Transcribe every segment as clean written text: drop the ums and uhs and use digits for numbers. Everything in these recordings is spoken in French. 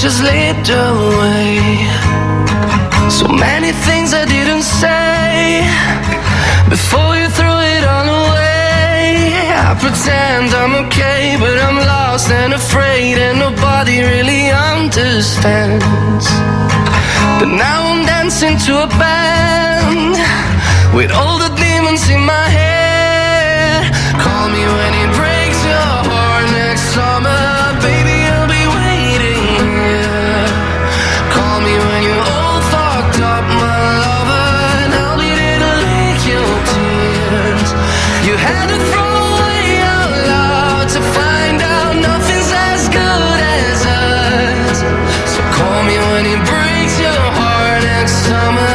slipped away. So many things I didn't say before you threw it all away. I pretend I'm okay, but I'm lost and afraid, and nobody really understands. But now I'm dancing to a band with all the demons in my head. Call me when it breaks your heart next summer, baby, I'll be waiting here. Call me when you're all fucked up, my lover, and I'll be there to lick your tears. You had to throw away your love to find out nothing's as good as us. So call me when it breaks your heart next summer.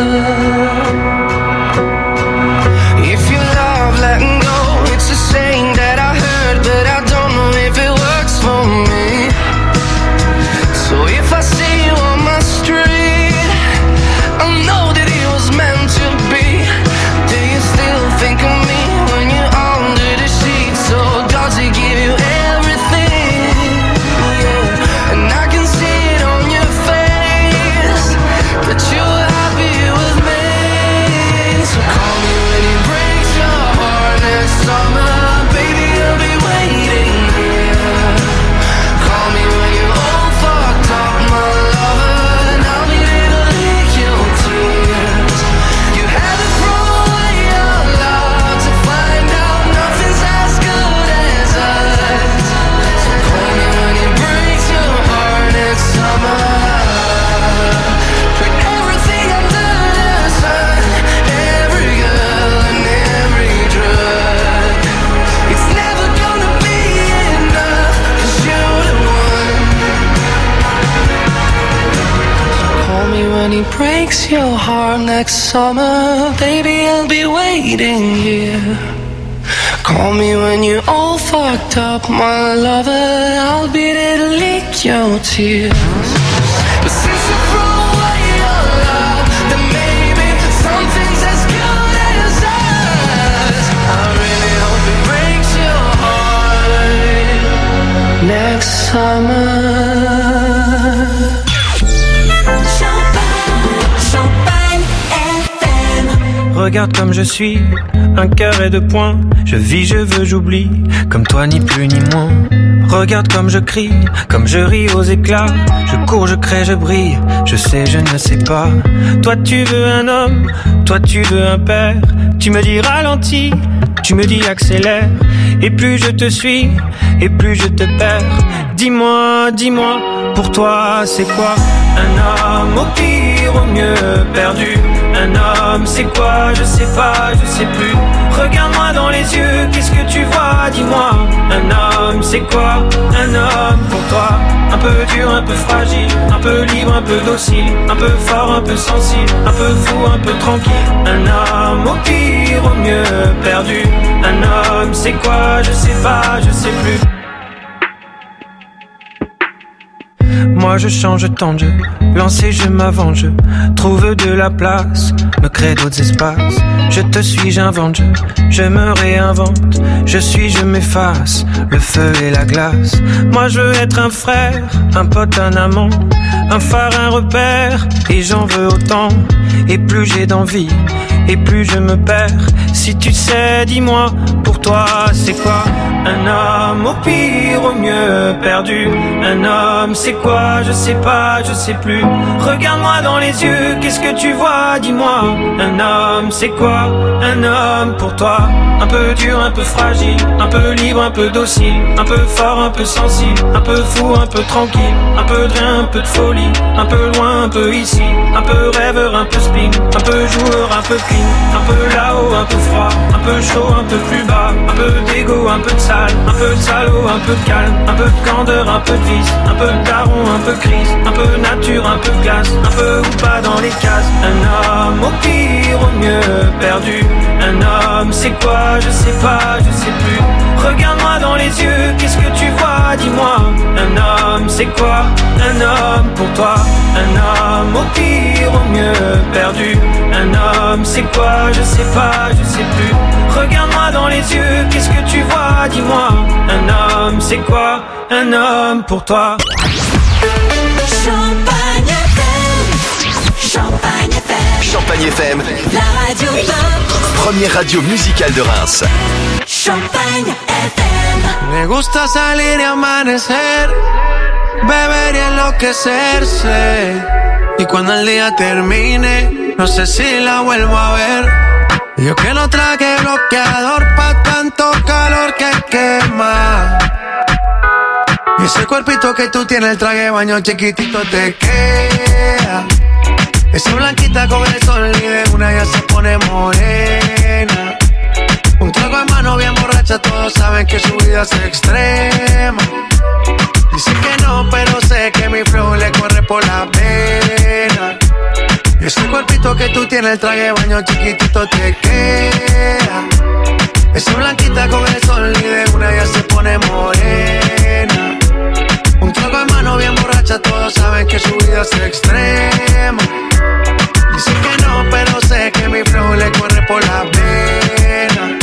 If you love letting go, it's a saying that I heard, but I don't know if it works for me. So if I see you on my street, I know that it was meant to be. Do you still think of me when you're under the sheet? So does it give you everything? Yeah. And I can see it on your face that you're happy with me. So call me when it breaks your heart next summer, baby, I'll be waiting here. Call me when you're all fucked up, my lover, and I'll be there to lick your tears. You had to throw away your love to find out nothing's as good as us. So call me when it breaks your heart next summer. For everything under the sun, every girl and every drug, it's never gonna be enough, 'cause you're the one. Call me when it breaks your heart next summer, baby, I'll be waiting here. Call me when you're all fucked up, my lover, I'll be there to lick your tears. But since you threw away your love, then maybe something's as good as us. I really hope it breaks your heart next summer. Champagne FM. Regarde comme je suis, un cœur et 2 points. Je vis, je veux, j'oublie, comme toi ni plus ni moins. Regarde comme je crie, comme je ris aux éclats. Je cours, je crée, je brille, je sais, je ne sais pas. Toi tu veux un homme, toi tu veux un père. Tu me dis ralentis, tu me dis accélère. Et plus je te suis, et plus je te perds. Dis-moi, dis-moi, pour toi c'est quoi un homme, au pire, au mieux perdu? Un homme c'est quoi? Je sais pas, je sais plus. Regarde-moi dans les yeux, qu'est-ce que tu vois? Dis-moi, un homme c'est quoi? Un homme pour toi, un peu dur, un peu fragile, un peu libre, un peu docile, un peu fort, un peu sensible, un peu fou, un peu tranquille. Un homme au pire, au mieux perdu. Un homme c'est quoi? Je sais pas, je sais plus. Moi je change tant de jeu, lancer je m'avance, je trouve de la place, me crée d'autres espaces. Je te suis, j'invente, je me réinvente. Je suis, je m'efface, le feu et la glace. Moi je veux être un frère, un pote, un amant, un phare, un repère, et j'en veux autant. Et plus j'ai d'envie, et plus je me perds. Si tu sais, dis-moi, pour toi c'est quoi un homme, au pire, au mieux perdu? Un homme c'est quoi? Je sais pas, je sais plus. Regarde-moi dans les yeux, qu'est-ce que tu vois? Dis-moi, un homme c'est quoi? Un homme pour toi, un peu dur, un peu fragile, un peu libre, un peu docile, un peu fort, un peu sensible, un peu fou, un peu tranquille, un peu de rien, un peu de folie, un peu loin, un peu ici, un peu rêveur, un peu spleen, un peu joueur, un peu clean, un peu là-haut, un peu froid, un peu chaud, un peu plus bas, un peu d'égo, un peu de sale, un peu de salaud, un peu de calme, un peu de candeur, un peu de vice, un peu de daron, un peu crise, un peu nature, un peu de glace, un peu ou pas dans les cases. Un homme au pire, au mieux perdu. Un homme c'est quoi? Je sais pas, je sais plus. Regarde-moi dans les yeux, qu'est-ce que tu vois? Dis-moi, un homme c'est quoi? Un homme pour toi, un homme au pire, au mieux perdu. Un homme c'est quoi? Je sais pas, je sais plus. Regarde-moi dans les yeux, qu'est-ce que tu vois? Dis-moi, un homme c'est quoi? Un homme pour toi. Champagne FM, La radio première radio musicale de Reims. Champagne FM. Me gusta salir y amanecer, beber y enloquecerse. Y cuando el día termine, no sé si la vuelvo a ver. Yo que no traje bloqueador pa' tanto calor que quema. Y ese cuerpito que tú tienes, el traje de baño chiquitito te queda. Esa blanquita con el sol y de una ya se pone morena. Un trago en mano bien borracha, todos saben que su vida es extrema. Dice que no, pero sé que mi flow le corre por la pena. Y ese cuerpito que tú tienes, el traje de baño chiquitito te queda. Esa blanquita con el sol y de una ya se pone morena. Un trago en mano bien borracha, todos saben que su vida es extrema. Dice que no, pero sé que mi flow le corre por la pena.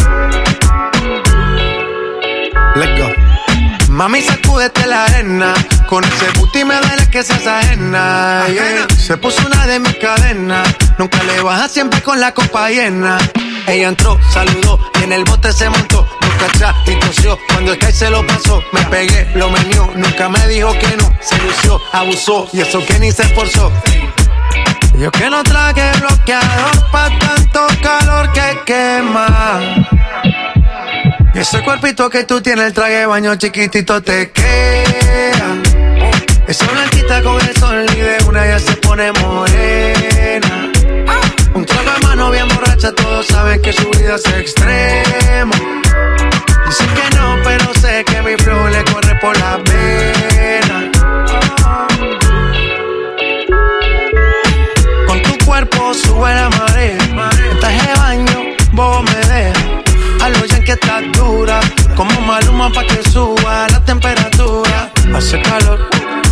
Let's go. Mami, sacúdete la arena. Con ese booty me duele que seas ajena, yeah. Se puso una de mis cadenas. Nunca le baja, siempre con la copa llena. Ella entró, saludó y en el bote se montó. Nunca atrás y tosió, cuando el Sky se lo pasó. Me pegué, lo menió, nunca me dijo que no. Se lució, abusó y eso que ni se esforzó. Yo que no traje bloqueador pa' tanto calor que quema. Y ese cuerpito que tú tienes, el traje de baño chiquitito te queda. Esa blanquita con el sol y de una ya se pone morena. Un trago de mano bien borracha, todos saben que su vida es extrema. Dice que no, pero sé que mi flow le corre por la pena. Con tu cuerpo sube la marea. En traje de baño, vos me dejas. A lo ya que estás dura, como Maluma pa' que suba la temperatura. Hace calor,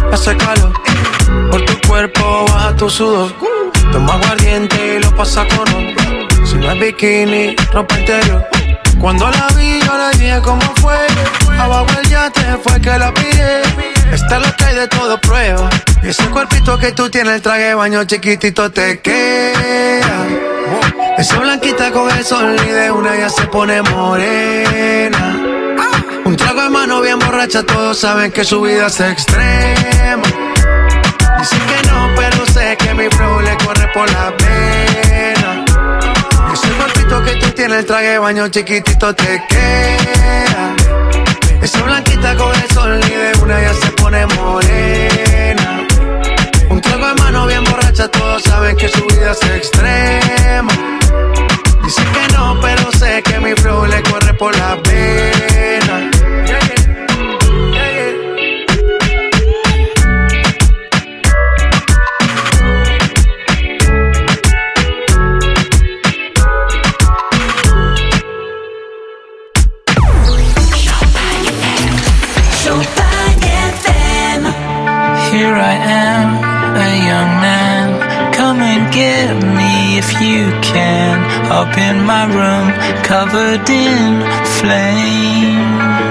por tu cuerpo baja tu sudor. Toma aguardiente y lo pasa con otro. Si no es bikini, ropa interior. Cuando la vi yo le dije cómo fue. Abajo el yate fue que la pillé. Esta es lo que hay de todo prueba. Y ese cuerpito que tú tienes, el traje de baño chiquitito te queda. Esa blanquita con el sol y de una ya se pone morena. Un trago de mano bien borracha, todos saben que su vida es extrema. Dice que no, pero sé que mi flow le corre por la pena. Y ese cuerpito que tú tienes, el traje de baño chiquitito te queda. Esa blanquita con el sol y de una ya se pone morena. Un trago de mano bien borracha, todos saben que su vida es extrema. Dice que no, pero sé que mi flow le corre por la pena. Here I am, a young man. Come and get me if you can. Up in my room, covered in flames.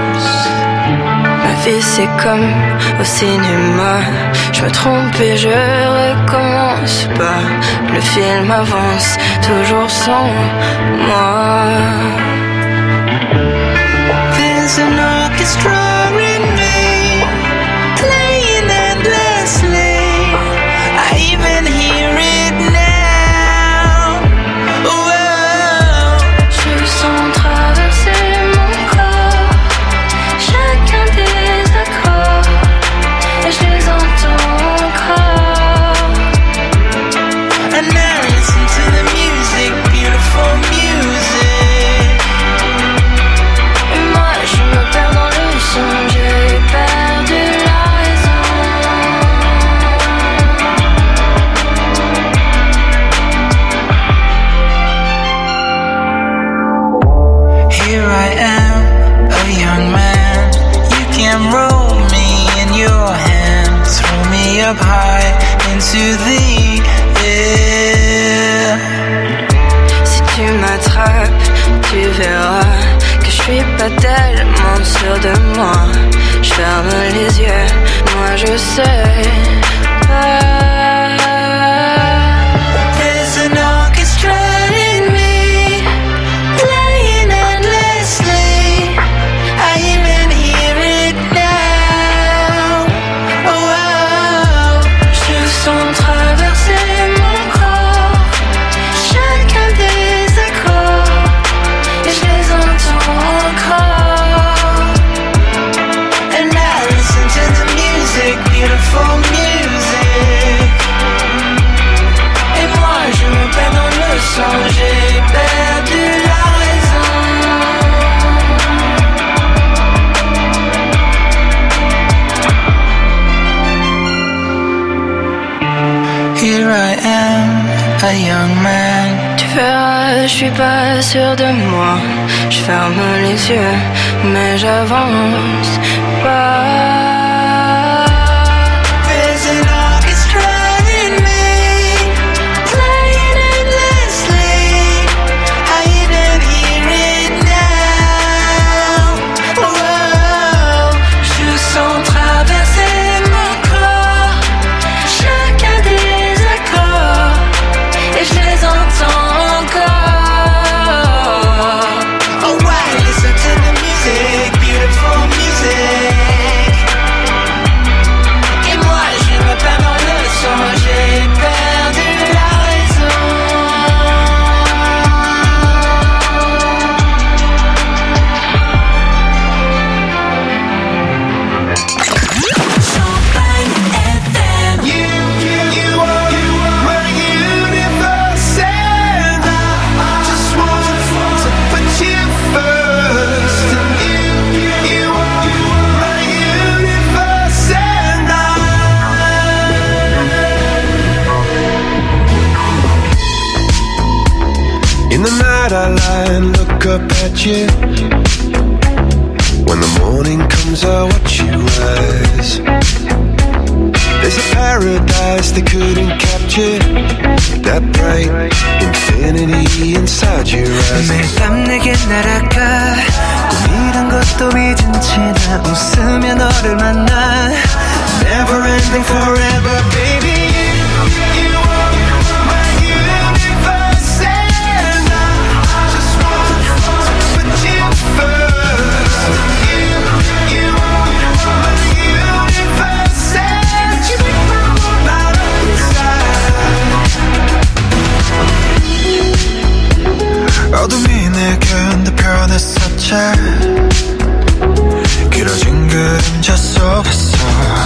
Ma vie c'est comme au cinéma. Je me trompe et je recommence pas. Le film avance, toujours sans moi. There's an orchestra in me, playing endlessly. I even hear it now. Whoa. Je sens traverser mon corps chacun des accords et je les entends encore. And now listen to the music, beautiful music. Et moi je me perds dans le son, j'ai perdu la raison. Here I am, a young man. You can roll me in your hand, throw me up high into the air. Si tu m'attrapes, tu verras que je suis pas tellement sûre de moi. Je ferme les yeux, moi je sais pas. There's an a young man. Tu verras, je suis pas sûr de moi. Je ferme les yeux, mais j'avance pas. There's an orchestra in me, playing endlessly. I even hear it now. Whoa. Je sens traverser mon corps chacun des accords et je les entends encore. Oh, why listen to the music, beautiful music. Et moi, je me perds dans le son, j'ai perdu la raison. Champagne FM. You are my universe, and I just want to put you first. And you are my universe, and In the night I lie and look up at you. When the morning comes I watch you rise. There's a paradise they couldn't capture, that bright infinity inside your eyes. 매일 밤 내게 날아가 꿈이란 것도 잊은 채 나 웃으며 너를 만나 Never ending forever baby. you are my universe, and I just want to put you first. You are my universe, and you make my world light up inside. 어둠이 내게 편했었지. 길어진 그림자 속에서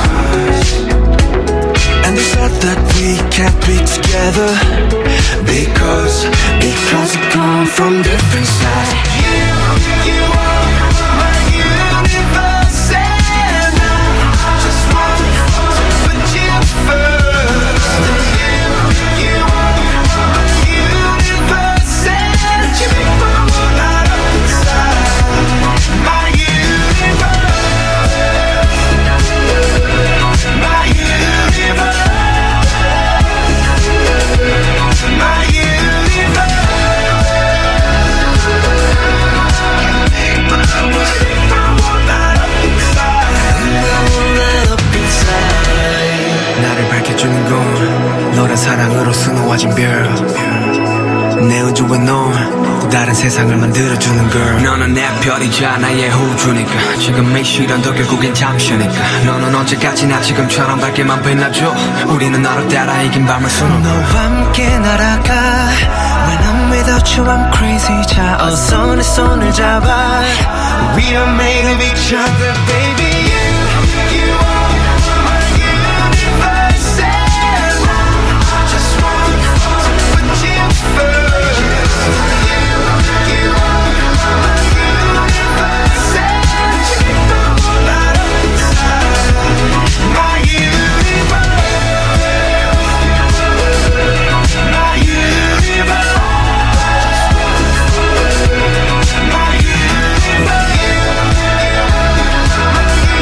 And they said that we can't be together Because we come from different sides. You are my universe, and I just want to put you first. You are my universe, and you make my world light up inside. My universe, my universe, my universe. 나를 밝혀주는 건 너란 사랑으로 수놓아진 별. 내 우주에 넌 또 다른 세상을 만들어주는 girl. 너는 내 별이자 나의 우주니까 지금의 시련도 결국엔 잠시니까 너는 언제까지나 지금처럼 밝게만 빛나줘. 우리는 너를 따라 이긴 밤을 수놓아 너와 함께 날아가 When I'm without you I'm crazy. 자 어서 내 손을 잡아 We are made of each other baby. You are my universe, and I just want to put you first. You are my universe, and you make my world light up inside. My universe, my universe, my universe.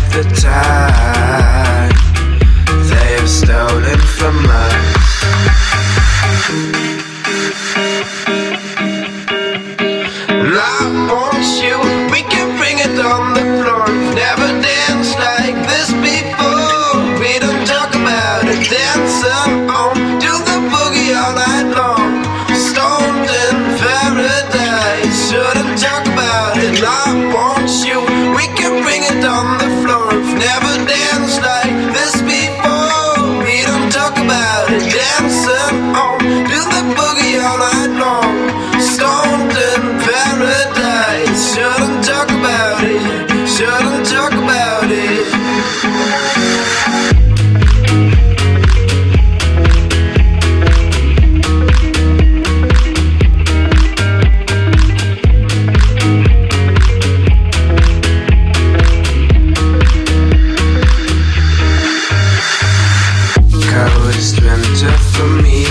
the time they have stolen from us. And I want you, we can bring it on the floor. Never danced like this before. We don't talk about it, dancing on, do the boogie all night long. Stoned in paradise, shouldn't talk about it. And I want you, we can bring it on the floor. Never danced like this before. We don't talk about it, dancing on, do the boogie all night long. Stoned in paradise, shouldn't talk about it, shouldn't talk about it. Coast winter for me,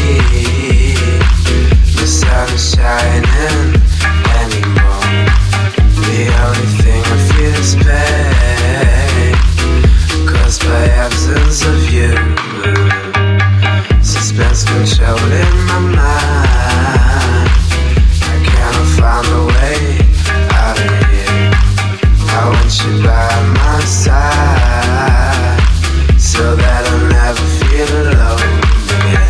the sun is shining anymore. The only thing I feel is pain, caused by absence of you. Suspense controlling my mind, I cannot find a way out of here. I want you by my side, so that I'll never feel alone again.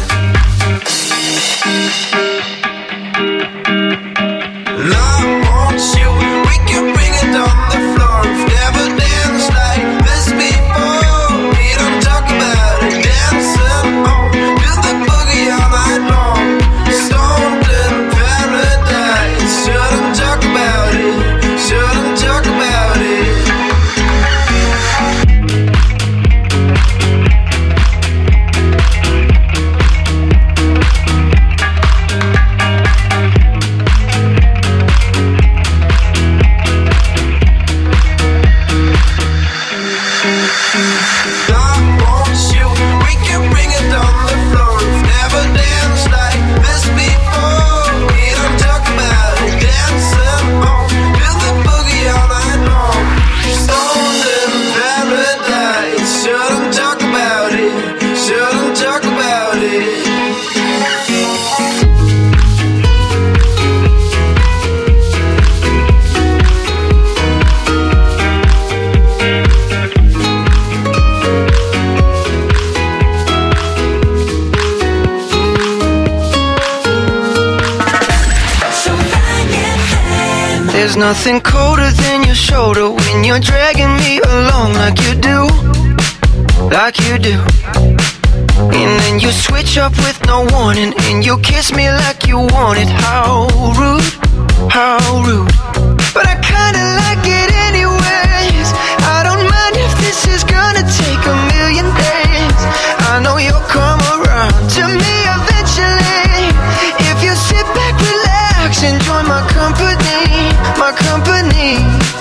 And I want you, we can bring it on the floor. We've never danced like this before. We don't talk about it, dancing on, do the boogie all night long. Stoned in paradise, shouldn't talk about it, shouldn't talk about it. There's nothing colder than your shoulder when you're dragging me along like you do, like you do. And then you switch up with no warning, and you kiss me like you want it. How rude, how rude. But I kinda like it anyways. I don't mind if this is gonna take a million days. I know you'll come around to me eventually. If you sit back, relax, enjoy my company, my company.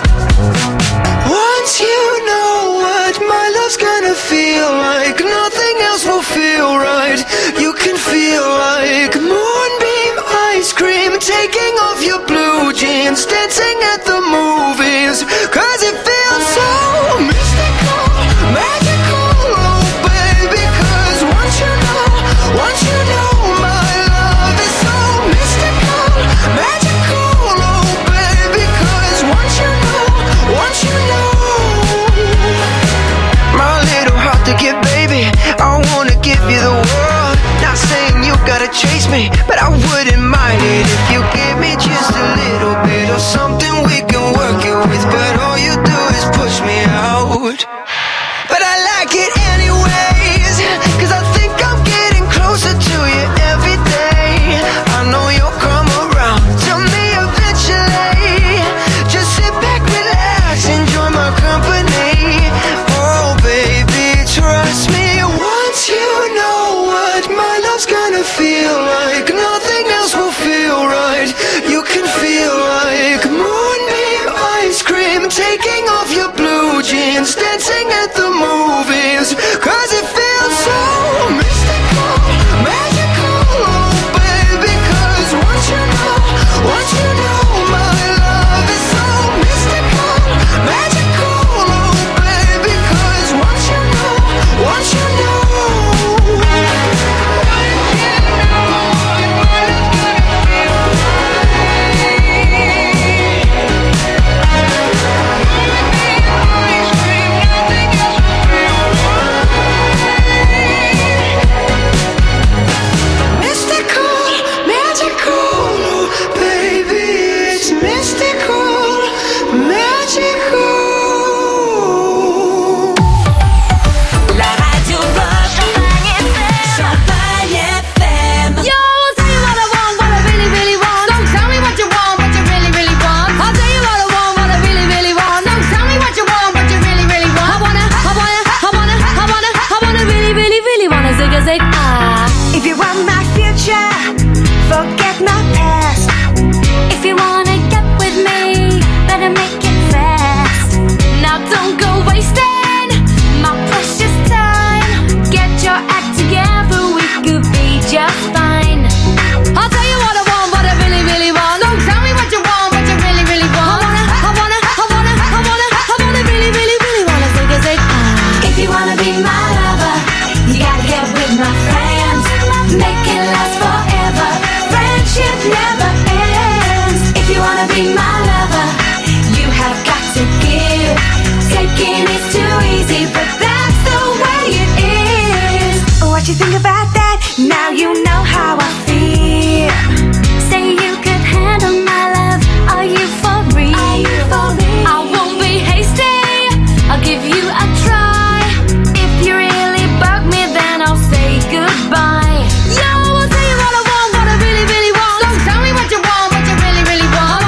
Once you know what my love's gonna feel like, nothing else will feel right. You can feel like moonbeam ice cream, taking off your blue jeans, dancing at the movies, 'cause it feels so mystical, magical, oh baby. 'Cause once you know my love is so mystical, magical, oh baby. 'Cause once you know my little heart to give, baby, I wanna give you the world. Not saying you gotta chase me, but I wouldn't mind it if you give me just a little bit of something we can work it with. But all you do is push me out. But I like it anyways, 'cause I think I'm getting closer to you every day. I know you'll come around to me eventually. Just sit back, relax, enjoy my company. Oh baby, trust you know how I feel. Say you could handle my love. Are you for real? Are you for real? I won't be hasty. I'll give you a try. If you really bug me, then I'll say goodbye. Yo, I'll tell you what I want, what I really, really want. So tell me what you want, what you really, really want.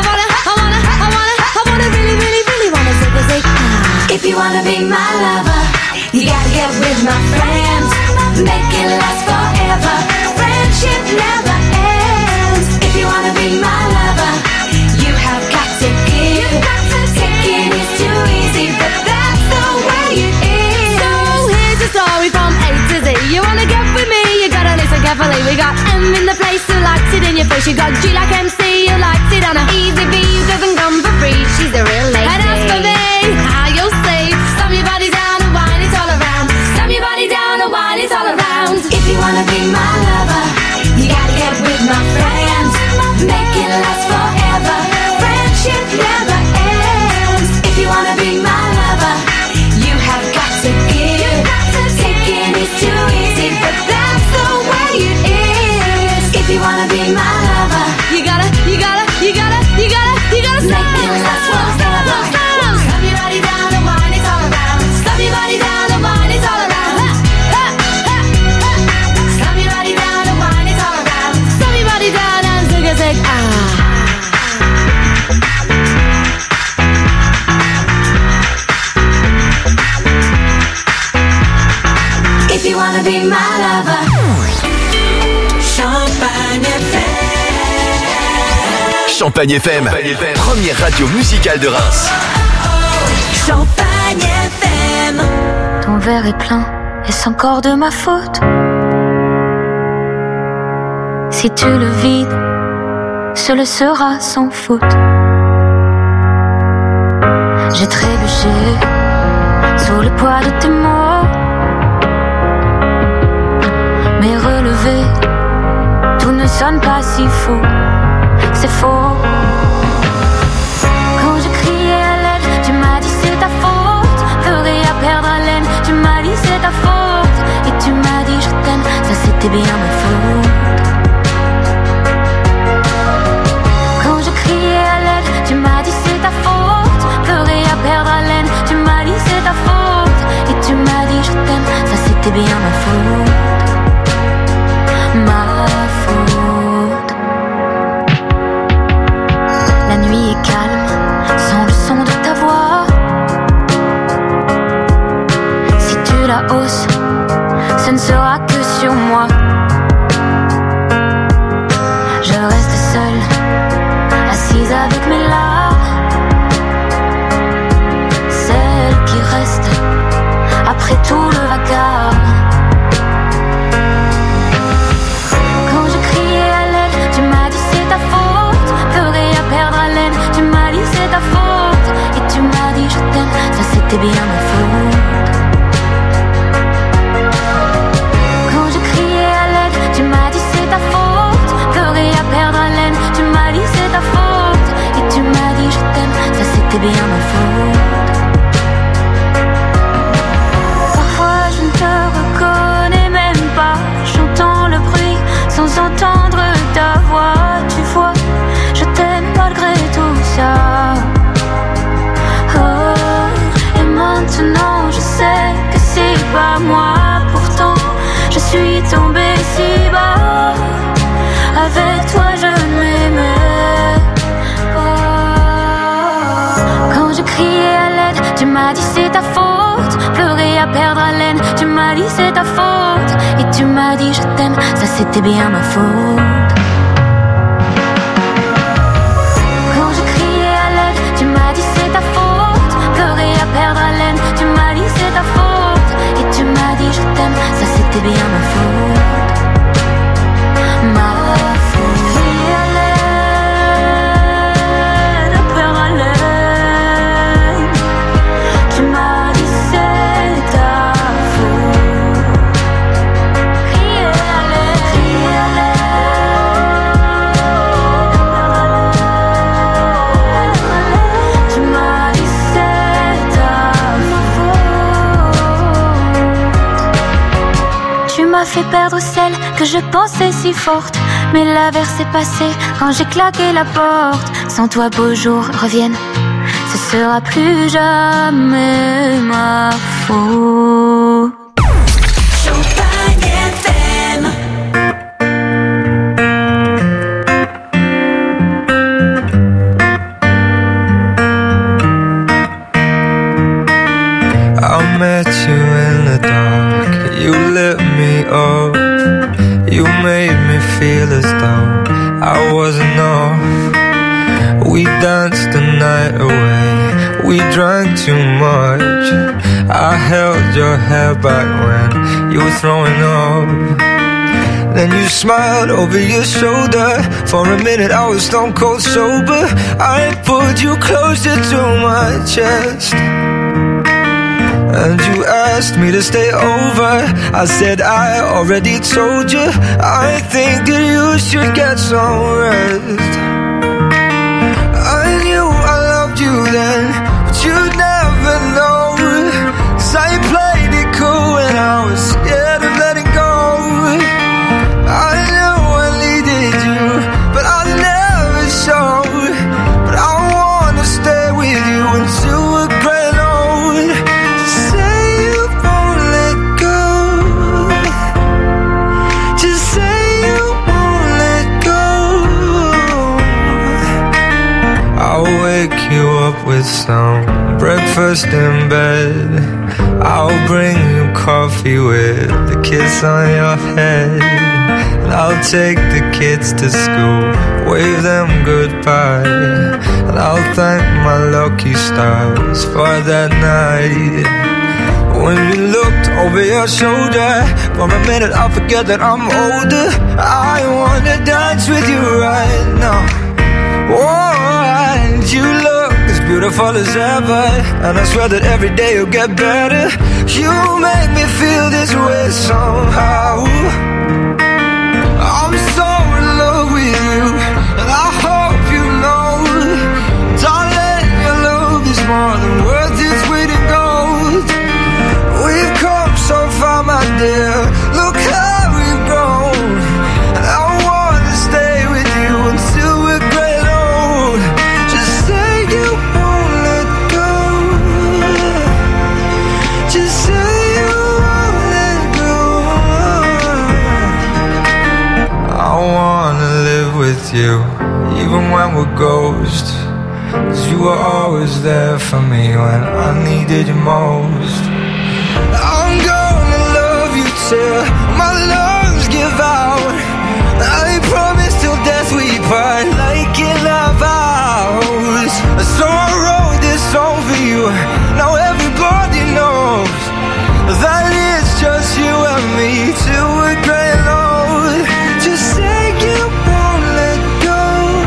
I wanna really, really, really wanna say. If you wanna be my lover, you gotta get with my friends. Make it last forever. Friendship never ends. If you wanna be my lover, you have got to give. Taking is too easy, but that's the way it is. So here's a story from A to Z. You wanna get with me, you gotta listen carefully. We got M in the place who likes it in your face. You got G like MC, who likes it on a easy V, who doesn't come for free. She's a real lady. And as for me, how you'll see, slam your body down and wine it all around. Slam your body down and wine it all around. If you wanna be my lover, you gotta get with my friends. Make it last forever. Friendship never ends. If you wanna be my lover, you have got to give. Taking is too easy, but that's the way it is. If you wanna be my lover, you gotta make it last forever. Slam your body down and wine it all around. Slam your body down and wine it all around. Slam your body down and wine it all around. Slam your body down and zig If you wanna be my lover, Champagne Champagne FM, première radio musicale de Reims. Champagne FM. Ton verre est plein, est-ce encore de ma faute? Si tu le vides, ce le sera sans faute. J'ai trébuché sous le poids de tes mots, mais relevé, tout ne sonne pas si faux. C'est faux. Quand je criais à l'aide, tu m'as dit c'est ta faute. Ferais à perdre haleine, tu m'as dit c'est ta faute. Et tu m'as dit je t'aime, ça c'était bien ma faute. Quand je criais à l'aide, tu m'as dit c'est ta faute. Ferais à perdre haleine, tu m'as dit c'est ta faute. Et tu m'as dit je t'aime, ça c'était bien ma faute. Ma faute. La nuit est calme, sans le son de ta voix. Si tu la hausses, ce ne sera que sur moi. Je reste seule, assise avec mes larmes. Celle qui reste après tout le vacarme. Quand je criais à l'aide, tu m'as dit c'est ta faute. Ferais à perdre haleine, tu m'as dit c'est ta faute. Et tu m'as dit je t'aime, ça c'était bien ma faute. Quand je criais à l'aide, tu m'as dit c'est ta faute. Ferais à perdre haleine, tu m'as dit c'est ta faute. Et tu m'as dit je t'aime, ça c'était bien ma faute. Parfois je ne te reconnais même pas. J'entends le bruit sans entendre ta voix. Tu vois, je t'aime malgré tout ça. Oh, et maintenant je sais que c'est pas moi. Pourtant je suis tombée si bas. Avec toi je ne m'aimais pas. Quand je criais à l'aide, tu m'as dit c'est ta faute. Pleurer à perdre haleine, tu m'as dit c'est ta faute. Et tu m'as dit je t'aime, ça c'était bien ma faute. Quand je criais à l'aide, tu m'as dit c'est ta faute. Pleurer à perdre haleine, tu m'as dit c'est ta faute. Et tu m'as dit je t'aime, ça c'était bien ma faute. Ma faute. Crier à l'aide, perdre haleine, tu m'as dit c'est ta faute. Crier à l'aide, tu m'as dit c'est ta faute. Tu m'as m'a fait perdre celle que je pensais si forte. Mais l'averse est passée quand j'ai claqué la porte. Sans toi, beaux jours reviennent, ce sera plus jamais ma faute. Champagne FM. I met you in the dark, you lit me up, you made me feel as though I wasn't off. We danced the night away, we drank too much. I held your hair back when you were throwing up. Then you smiled over your shoulder. For a minute I was stone cold sober. I pulled you closer to my chest, and you asked me to stay over. I said I already told you, I think that you should get some rest. I knew I loved you then, but you'd never know. 'Cause I played it cool when I was scared of letting go. I knew I needed you, but I never showed. But I wanna stay with you until we're grown old. Say you won't let go. Just say you won't let go. I'll wake you up with some breakfast in bed. I'll bring you coffee with a kiss on your head. And I'll take the kids to school, wave them goodbye. And I'll thank my lucky stars for that night. When you looked over your shoulder, for a minute I forget that I'm older. I wanna dance with you right now. Oh, and you look as beautiful as ever, and I swear that every day you'll get better. You make me feel this way somehow. I'm so in love with you, and I hope you know, darling, your love is more than worth its weight in gold. We've come so far, my dear, look how we've grown. And I wanna stay with you until we're great old. Just say you won't let go. Just say you won't let go. I wanna live with you, even when we're ghosts. 'Cause you were always there for me when I needed you most. I'm gonna love you till my lungs give out. I promise till death we part, like in our vows. So I wrote this song for you, now everybody knows that it's just you and me till we're gray and old. Just say you won't let go.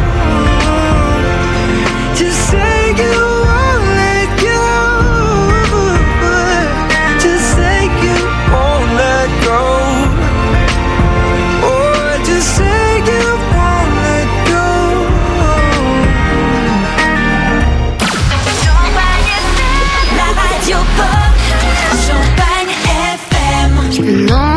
Just say you won't let go. Just say you won't let go. Oh, just say you won't let go. La radio pop. Champagne FM. Non,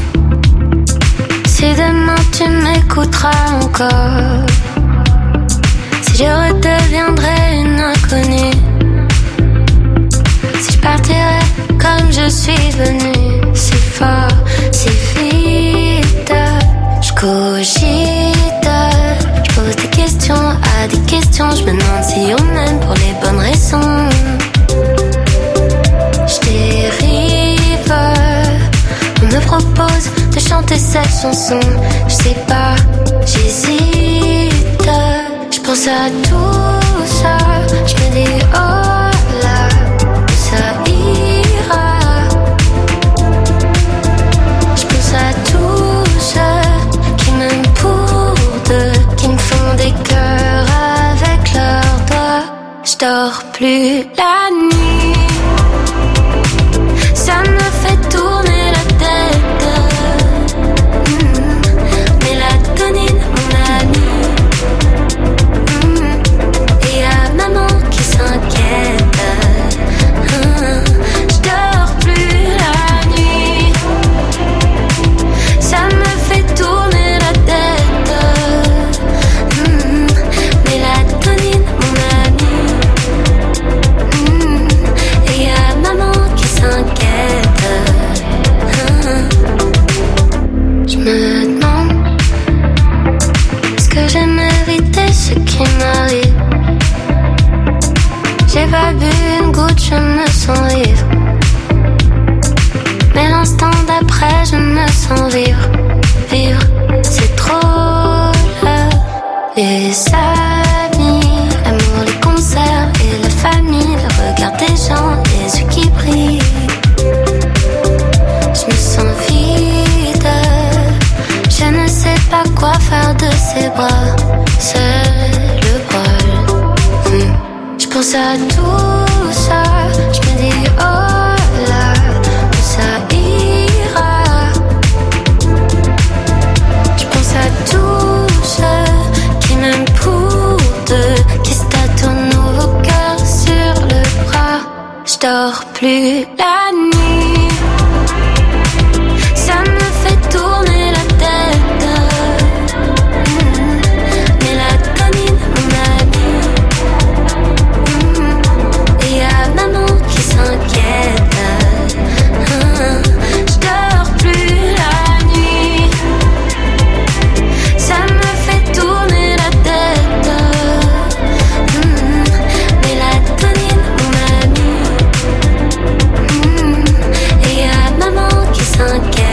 si demain tu m'écouteras encore, si je redeviendrais une inconnue, si je partirais comme je suis venue, si fort, si vite, je cogite, je pose des questions à des questions, je me demande si on m'aime pour les bonnes raisons. Je dérive, on me propose de chanter cette chanson. Je sais pas, j'hésite. Je pense à tout ça, je me dis oh là, ça ira. Je pense à tous ceux qui m'aiment pour deux, qui me font des cœurs avec leurs doigts. Je dors plus la nuit, ça me fait tourner la tête. Mélatonine, mon ami. Et y'a maman qui s'inquiète. Je dors plus la nuit. tout ça, je me dis oh là, où ça ira. Je pense à tous ceux qui m'aiment pour deux, qui se tâtonnent nos cœurs sur le bras. Je dors plus la nuit, ça me fait tourner la tête. Mélatonine, mon ami. Et y'a maman qui s'inquiète. Je dors plus la nuit, ça me fait tourner la tête. Mélatonine, mon ami. Et y'a maman qui s'inquiète.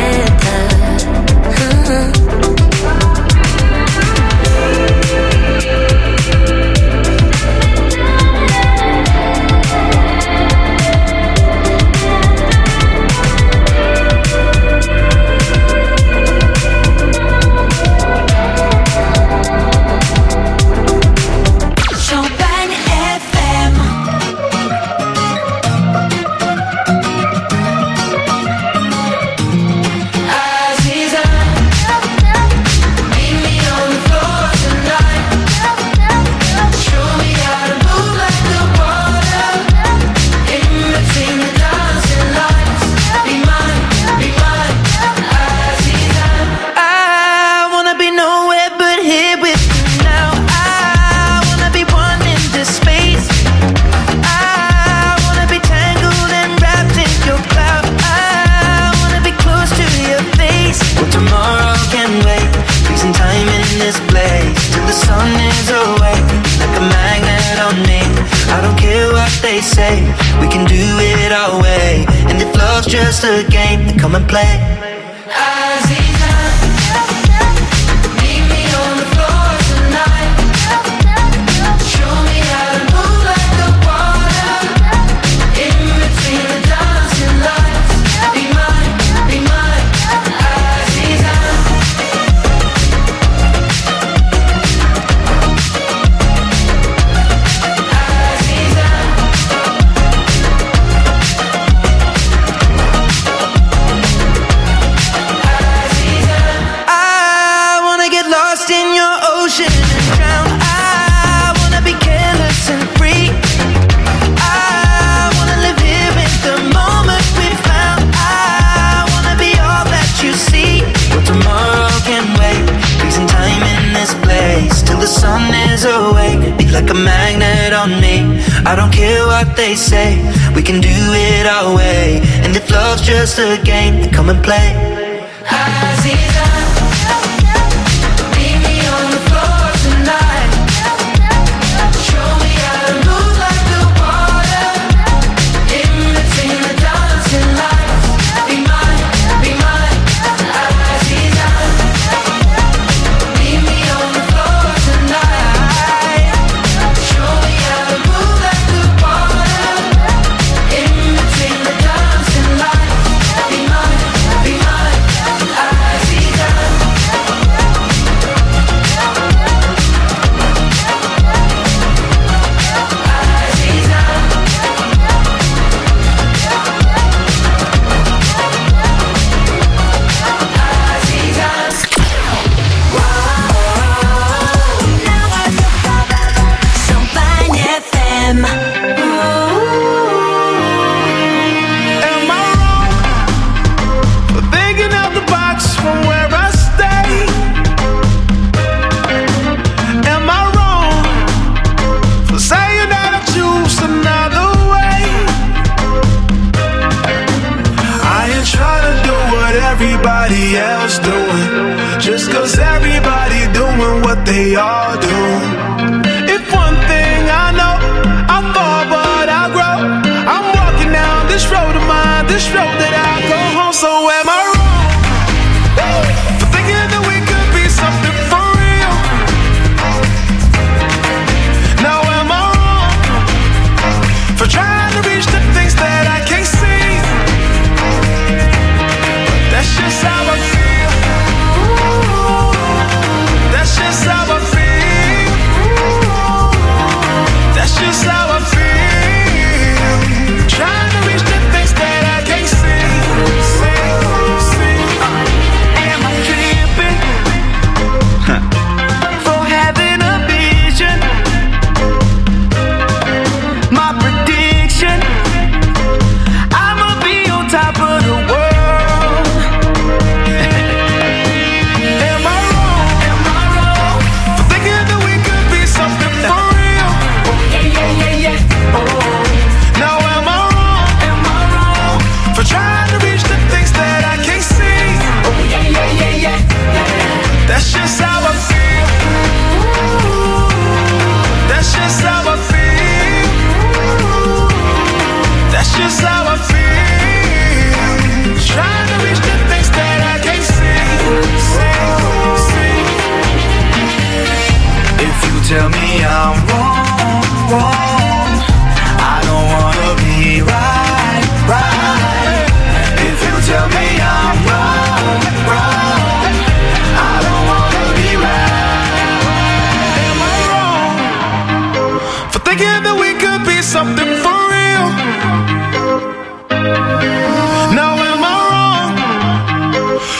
Just a game, then come and play. I don't care what they say, we can do it our way. And if love's just a game, then come and play. Aziza, meet me on the floor tonight. Show me how to move like the water, in between the dancing lights. Be mine, Aziza. Meet me on the floor tonight. Show me how to move like the water, in between the dancing lights. Be mine, Aziza. Champagne FM. Am I wrong for thinking out the box from where I stay? Am I wrong for saying that I choose another way? I ain't trying to do what everybody else doing, just cause everybody doing what they all do. If one thing I know, I fall but I grow. I'm walking down this road of mine, this road that I go home. So am I wrong for thinking that we could be something for real? Now am I wrong for trying to reach the things that I can't see? But that's just how I feel. That's just how I feel. That's just how I feel.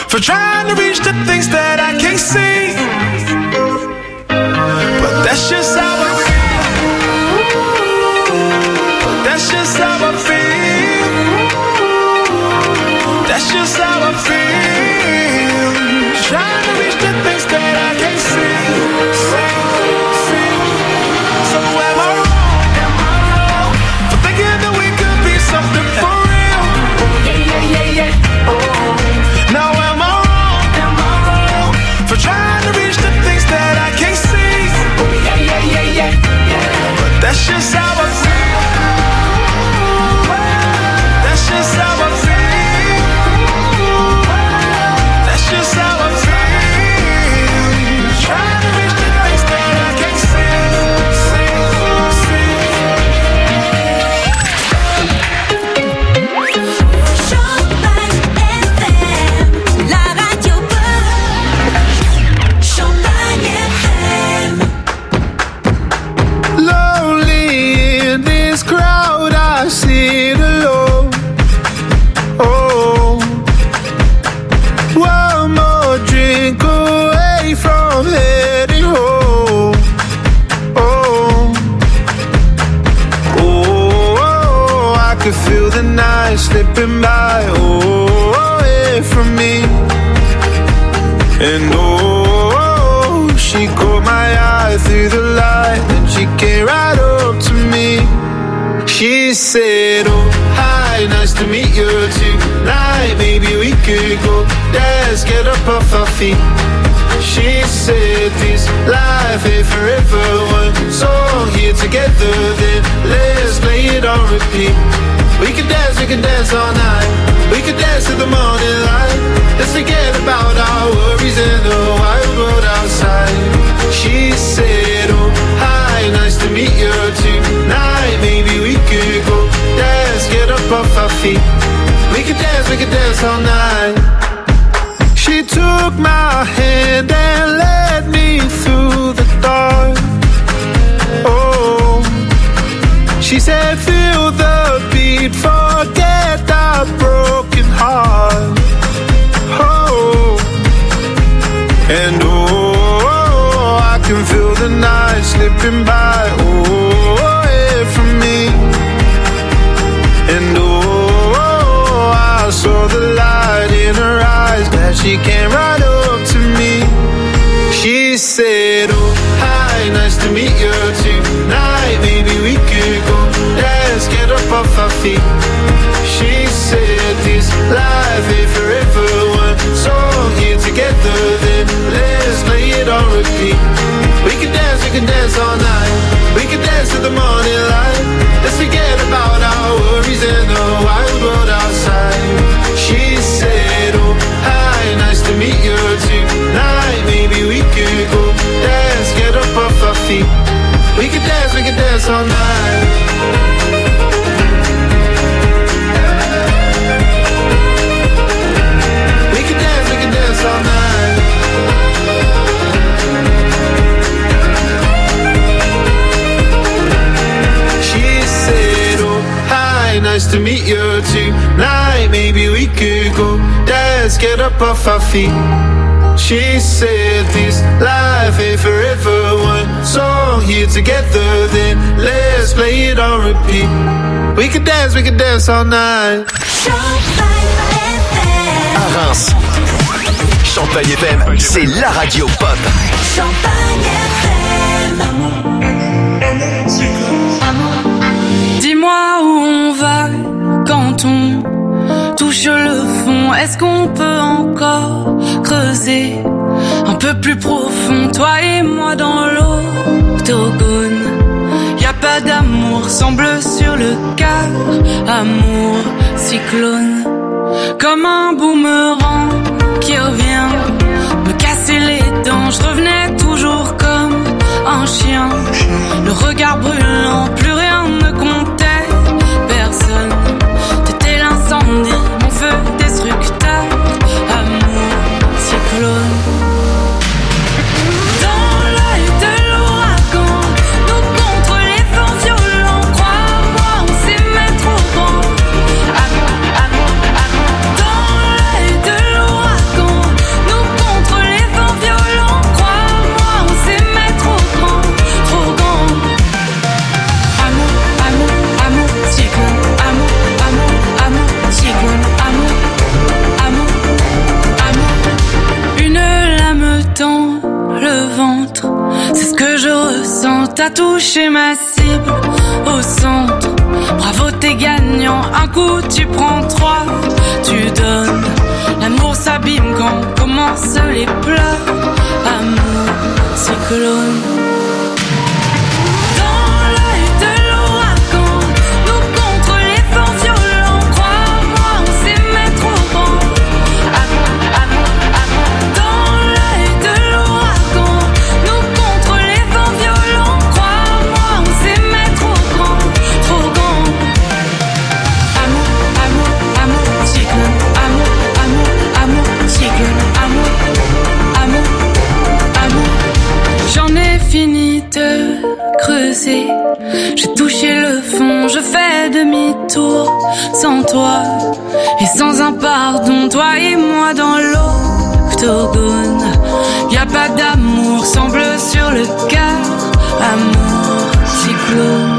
for trying to reach the things that I can't see. But that's just how I feel. That's just how I feel. That's just how I feel. Trying to reach the things that I can't see. So am I wrong for thinking that we could be something for real? Yeah. Now am I wrong for trying to reach the things that I can't see? Yeah. But that's just how I feel. That's just how I feel. That's just how I feel. Trying to reach the things that I can't see. Champagne FM, la radio pop. Champagne FM. Lonely in this crowd, I sit alone. Oh, one more drink away from heading home. Oh, I could feel the night slipping by. Oh, away from me. And oh, she caught my eye through the light, and she came right up to me. She said, oh, hi, nice to meet you tonight. Maybe we could go dance, get up off our feet. She said, this life ain't forever. One song here together, then let's play it on repeat. We can dance all night. We could dance to the morning light. Let's forget about our worries in the wide world outside. She said, oh, hi, nice to meet you tonight. Maybe we could go dance, get up off our feet. We could dance all night. She took my hand and led me through the dark. Oh, she said, feel the beat, forget our broken heart. Oh, and oh, I can feel the night slipping by. Oh, away from me. And oh, I saw the light in her eyes, that she came right up to me. She said, oh, hi, nice to meet you tonight. Maybe we could go dance, get up off our feet. She said, this life ain't forever. One song here together, then let's play it on repeat. We can dance all night. We can dance to the morning light. Let's forget about our worries in the wild world outside. She said, oh, hi, nice to meet you tonight. Maybe we could go dance, get up off our feet. We can dance all night. We can dance all night. She said, oh, hi, nice to meet you tonight. Maybe we could go dance, get up off our feet. She said, this life ain't forever. One song here together, then let's play it on repeat. We could dance all night. À Reims, Champagne FM, c'est la radio pop. Champagne FM. Dis-moi où on va quand on touche le fond. Est-ce qu'on peut encore creuser un peu plus profond, toi et moi dans l'octogone? Y a pas d'amour, semble sur le quart. Amour, cyclone, comme un boomerang qui revient me casser les dents. Je revenais toujours comme un chien, le regard brûlant, plus rien ne comptait. Personne, t'étais l'incendie, mon feu destructeur. Amour, cyclone. Dans l'œil de l'ouragan, nous contre les vents violents. Crois-moi, on s'aimait trop grand. Amour, amour, amour. Dans sang, t'as touché ma cible au centre. Bravo, t'es gagnant, un coup tu prends 3, tu donnes. L'amour s'abîme quand commencent les pleurs. Amour, cyclone. J'ai touché le fond, je fais demi-tour. Sans toi et sans un pardon, toi et moi dans l'octogone. Y'a pas d'amour, semble sur le cœur. Amour, cyclone.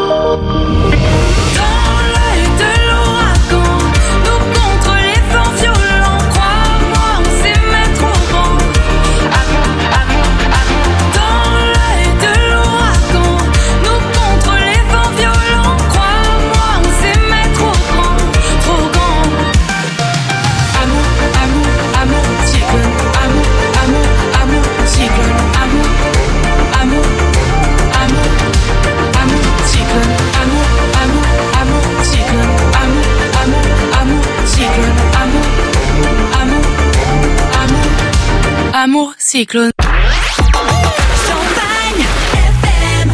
Amour, cyclone. Champagne FM.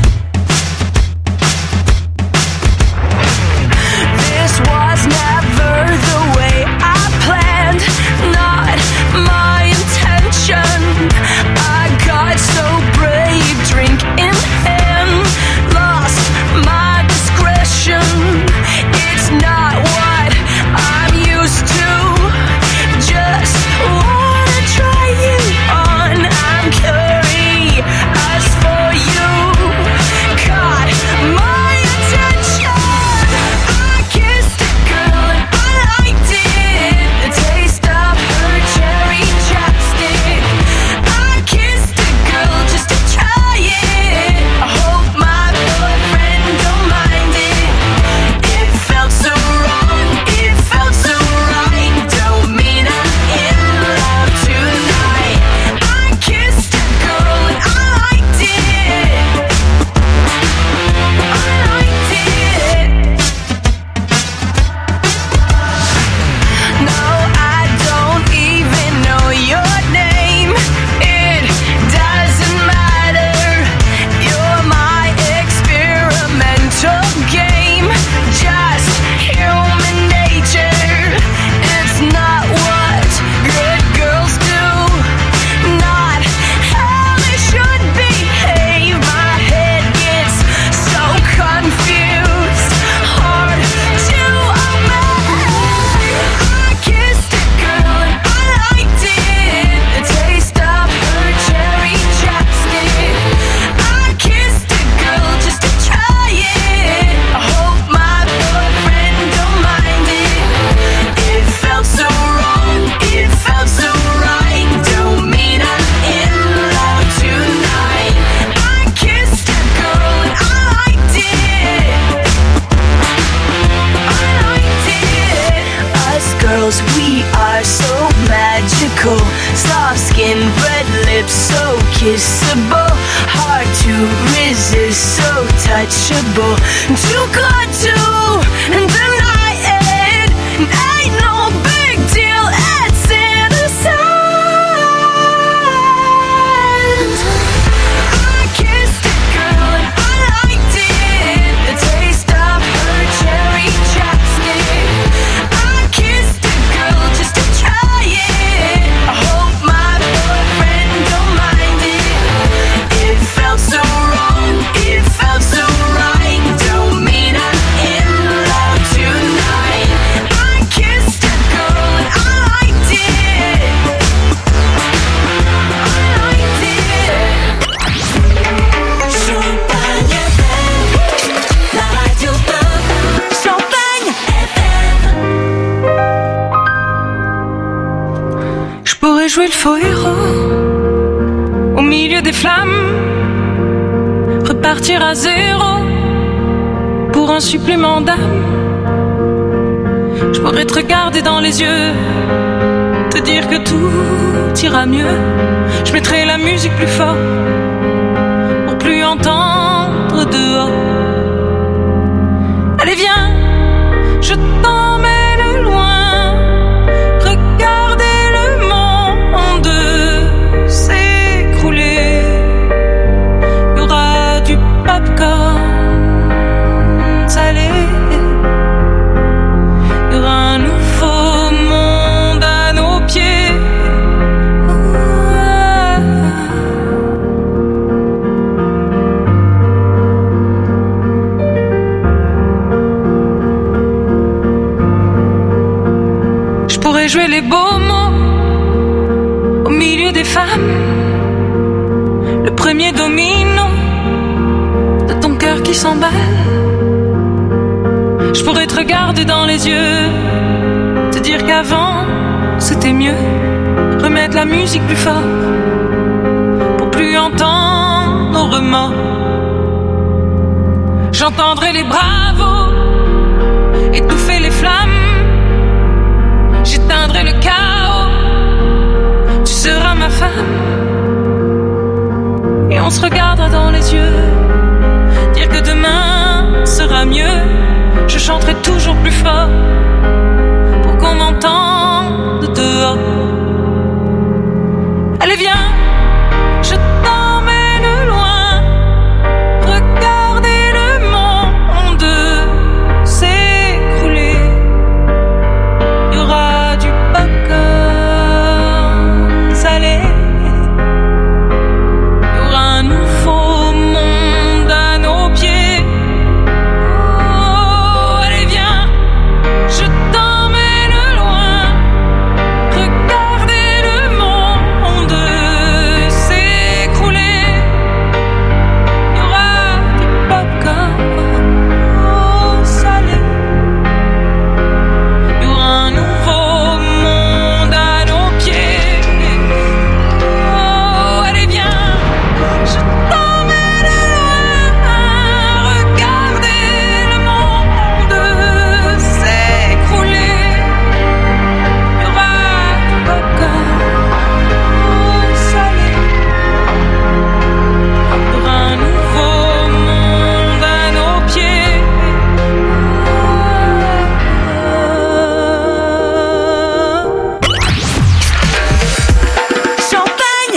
This was never the way I planned, not my intention. I got so brave, drink in hand, lost my discretion. It's not what I'm used to, just wanna try you on. I'm curious for you, caught my attention. I kissed a girl and I liked it, the taste of her cherry chapstick. I kissed a girl just to try it, I hope my boyfriend don't mind it. It felt so wrong, it felt so right, don't mean I'm in love tonight. I kissed a girl and I liked it, I liked it. No, I don't even know your name, it doesn't matter. You're my experimental game, just human nature. It's not what good girls do, not how they should behave. My head gets so confused, hard to obey. I kissed a girl and I liked it, the taste of her cherry chapstick. I kissed a girl just to try it, I hope my boyfriend don't mind it. It felt so wrong, it felt so right, don't mean I'm in love tonight. I kissed a girl and I liked it, I liked it. Us girls, we are so magical, soft skin, red lips, so kissable, hard to resist, so touchable, too good to deny it. Ain't no big deal, it's innocent. I kissed a girl and I liked it, the taste of her cherry chapstick. I kissed a girl just to try it, I hope my boyfriend don't mind it. It felt so wrong, it felt so right, don't mean I'm in love tonight. I kissed a girl and I liked it, I liked it. Champagne FM. La radio pop. Champagne FM. Je pourrais jouer le faux héros au milieu des flammes, repartir à zéro pour un supplément d'âme. Je pourrais te regarder dans les yeux, te dire que tout ira mieux. Je mettrai la musique plus fort pour plus entendre dehors. Allez viens, je t'emmène loin, regarder le monde s'écrouler. Il y aura du popcorn salé. Il y aura un nouveau monde à nos pieds. Je pourrais jouer les beaux mots au milieu des femmes, le premier domino de ton cœur qui s'emballe. Je pourrais te regarder dans les yeux, te dire qu'avant c'était mieux, remettre la musique plus fort pour plus entendre nos remords. J'entendrai les bravos étouffer les flammes, j'éteindrai le chaos, tu seras ma femme. Et on se regardera dans les yeux, dire que demain sera mieux. Je chanterai toujours plus fort pour qu'on m'entende dehors. Allez viens, je t'emmène loin, regarder le monde s'écrouler. Il y aura du popcorn salé. Il y aura un nouveau monde à nos pieds. Oh, allez viens, je t'emmène loin, regarder le monde s'écrouler. Il y aura du popcorn salé. Il y aura un nouveau monde à nos pieds. Oh, allez viens, je t'emmène loin, regarder le monde s'écrouler. Il y aura du popcorn salé. Il y aura un nouveau monde à nos pieds. Champagne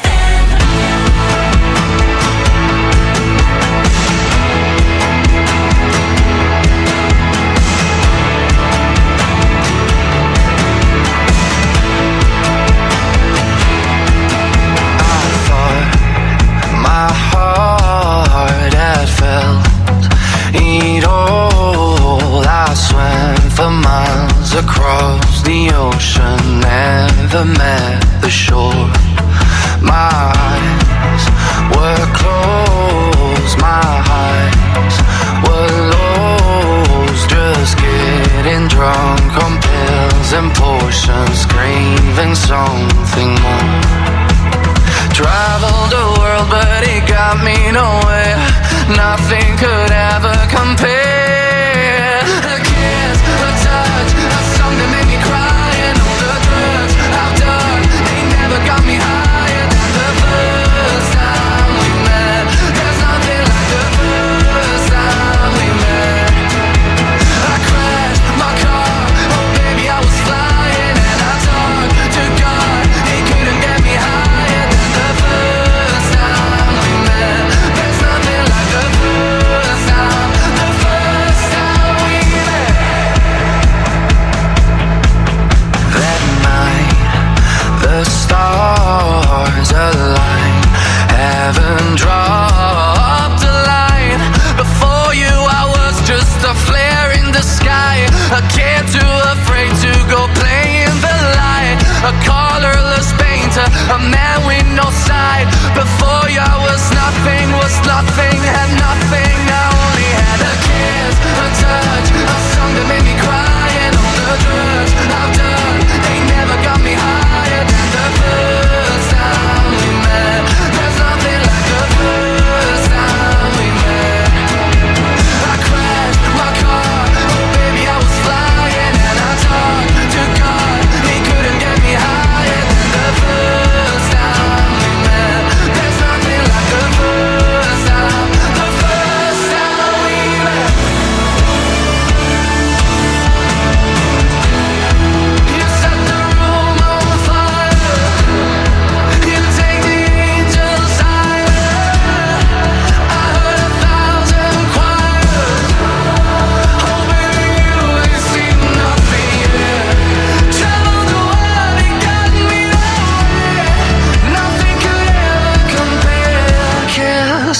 My heart had felt it all. I swam for miles across the ocean, never met the shore. My eyes were closed, my eyes were lost, just getting drunk on pills and potions, craving something more. Traveled the world, but it got me nowhere. Nothing could ever compare. A kiss, a touch, a song that made me cry, and all the drugs I've done, they never got me higher than the first time we met. There's nothing like the first time we met. I crashed my car, oh baby I was flying, and I talked to God, he couldn't get me higher than the first time we met. There's nothing like the first time, the first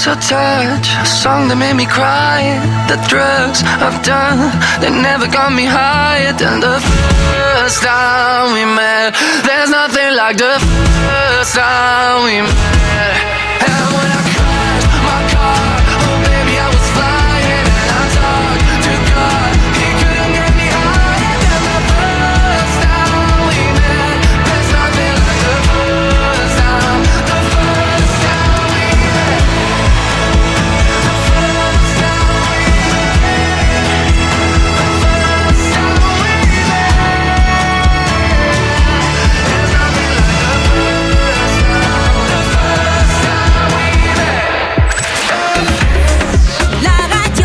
your touch, a song that made me cry. The drugs I've done, they never got me higher than the first time we met. There's nothing like the first time we met. And when I crashed my car, oh baby I was flying, and I talked to God, he couldn't get me higher than the first time we met. There's nothing like the first time, the first time we met. The first time we met. The first time we met. There's nothing like the first time, the first time we met. La radio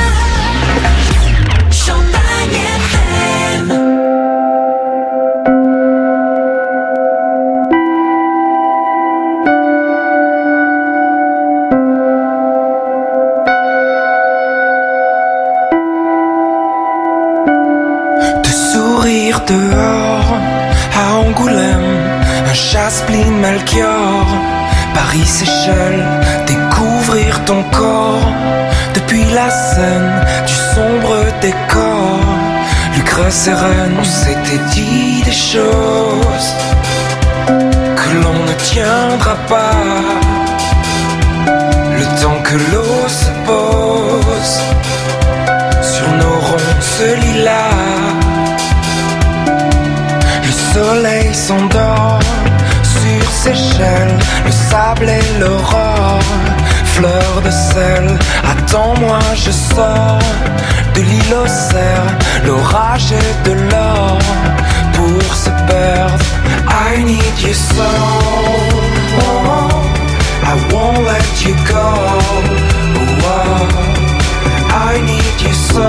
Pop, Champagne FM. De sourire dehors à Angoulême, un Chasse-Pline Melchior, Paris-Séchelles, découvrir ton corps depuis la scène du sombre décor. Lucre sereine, on s'était dit des choses que l'on ne tiendra pas. Le temps que l'eau se pose sur nos ronces lilas, le soleil s'endort sur Seychelles, le sable et l'aurore, fleur de sel. Attends-moi, je sors de l'île aux cerfs, l'orage et de l'or pour se perdre. I need you so, I won't let you go. I need you so,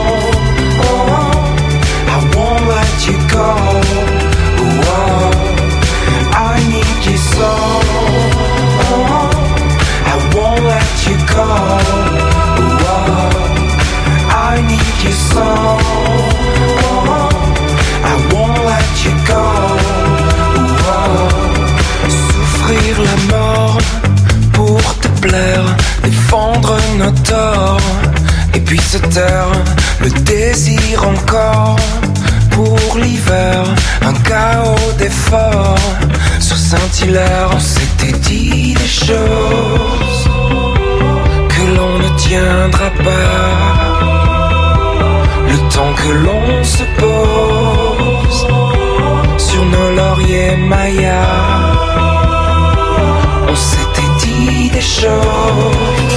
I won't let you go. I need you so, I won't let you go. I need you so, I won't let you go. Souffrir la mort pour te plaire, défendre nos torts, et puis se taire, le désir encore pour l'hiver, un chaos d'efforts. Sur Saint-Hilaire, on s'était dit des choses que l'on ne tiendra pas. Le temps que l'on se pose sur nos lauriers mayas, on s'était dit des choses